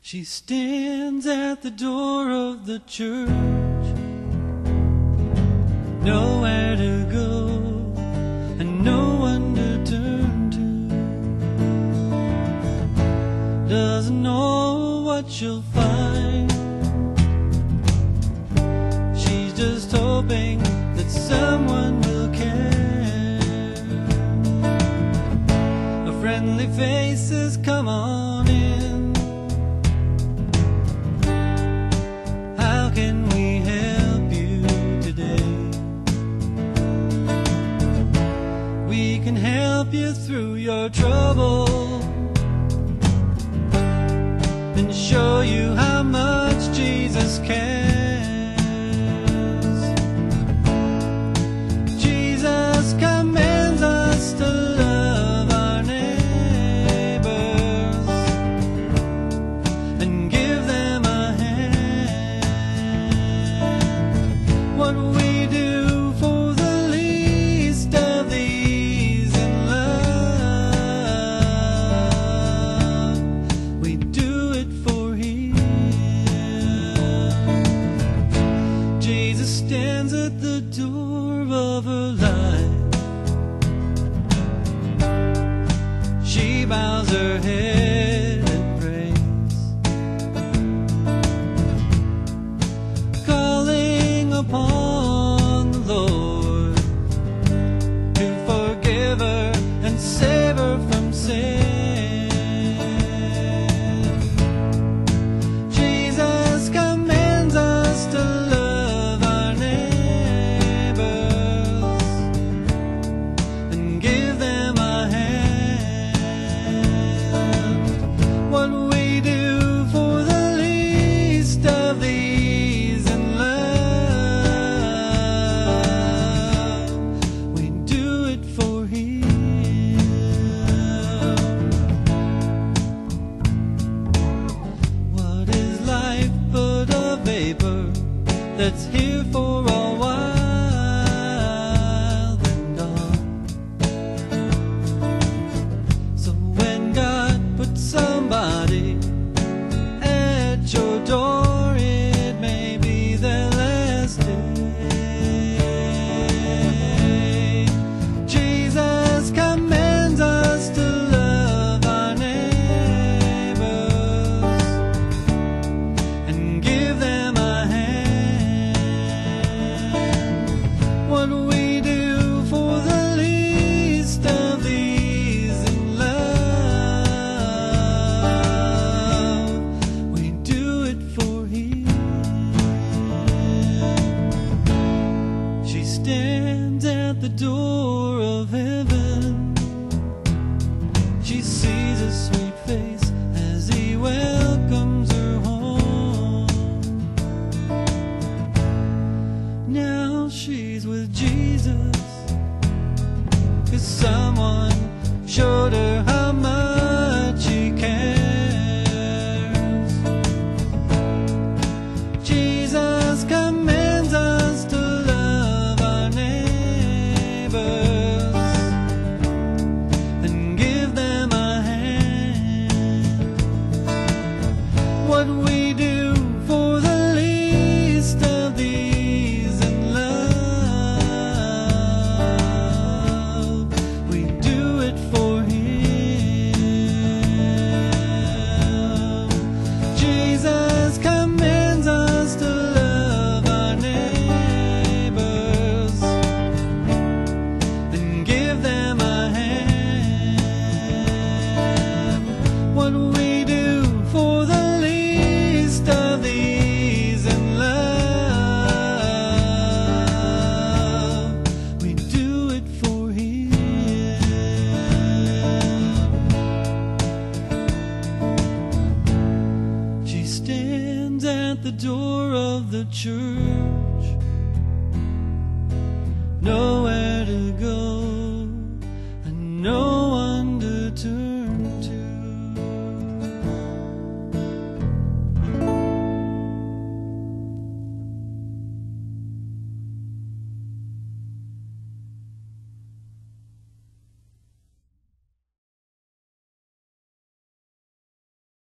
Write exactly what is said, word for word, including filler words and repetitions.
She stands at the door of the church, nowhere to go and no one to turn to. Doesn't know what she'll find. She's just hoping that someone will care. A friendly face says, come on in. How can we help you today? We can help you through your trouble and show you how much Jesus cares. Jesus commands us to love our neighbors and give them a hand. What we do for the least of these in love, we do it for Him. Jesus stands at the door of her life. She bows her head and prays, calling upon the Lord to forgive her and save her from sin. Jesus commands us to love our neighbors and give them a hand. What we do for the least of these in love, we do it for Him. What is life but a vapor that's here for a while then gone? So when God puts somebody at your door, it may be their last day. Jesus commands us to love our neighbors and give them a hand. What we do for the least of these in love, we do it for Him. She stands at the door of heaven. She sees a sweet face as He welcomes her home. Now she's with Jesus, 'cause someone showed her how much He cares. Jesus commands us to love our neighbors and give them a hand. What we do for the least of these in love, we do it for Him. Jesus commands us to love our neighbors and give them a hand. What we do for the least of these in love, we do it for Him. She stands at the door of the church, no